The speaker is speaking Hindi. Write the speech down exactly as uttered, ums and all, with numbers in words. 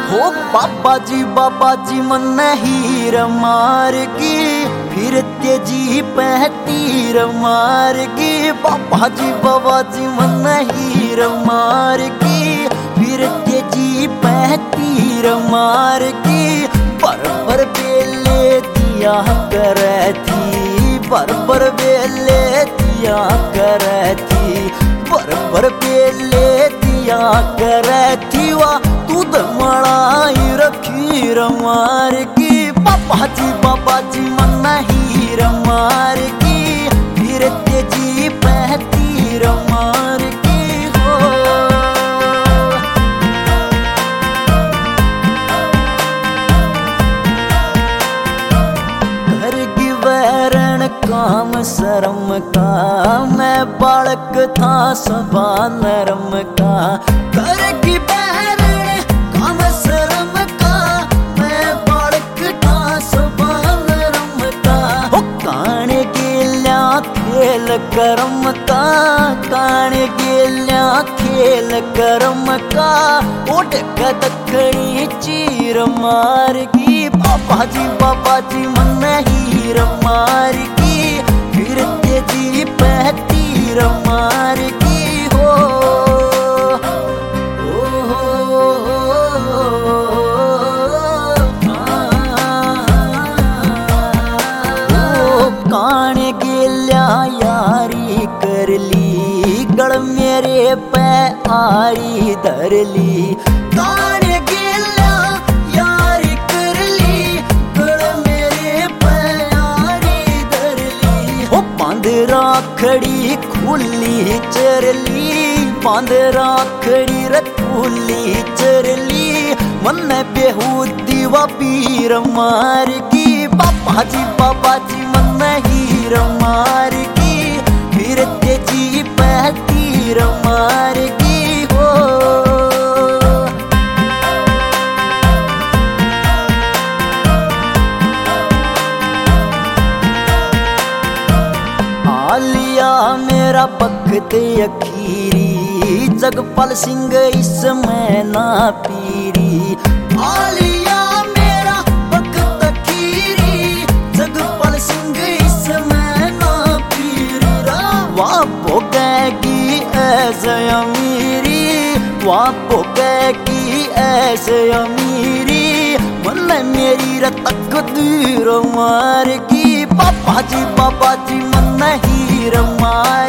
हो बाबा जी बाबा जी मन हीर मारगी, फिर तेजी पे तीर मारगी। बाबा जी बाबा जी मन हीर मारगी, फिर तेजी पे तीर मारगी। बरबर बेले दिया करे थी, बरबर बेले दिया करे थी, बरबर बेले दिया करे थी। वाह दूध मलाई रखीर मारगी, बाबा जी बाबा जी मन हीर मारगी, फिर तेजी पे तीर मारगी हो। करगी वैरण काम शर्म का, मैं बालक था सभा नरम का। करगी वैरण काम शर्म का, मैं बालक था सभा नरम का। हो काने गेल्या खेल करम का, काने गेल्या खेल करम का। ओट दखनी चीर मारगी, बाबा जी बाबा जी मन हीर मारगी, फिर तेजी पे तीर मारगी हो। ओ हो काने गेल्या यारी करली, गड़ मेरे पे आरी धरली। काने गेल्या यारी करली, गड़ मेरे पे आरी धरली। हो बांध राखड़ी खुली चरली, बांध राखड़ी रे खुली चरली। मन बेहूदी वा पीर मारगी, बाबा जी बाबा जी मन हीर मारगी, फिर तेजी पे तीर मारगी हो। आलिया मेरा बख्त अखीरी, जगपाल सिंह इसमें ना पीरी। आलिया मेरा बख्त अखीरी, जगपाल सिंह इसमें ना पीरी। वाह भोगेगी ऐसे अमीरी, वाह भोगेगी ऐसे अमीरी। मन मेरी रे तकदीर मारगी, बाबा जी बाबा जी मन हीर मार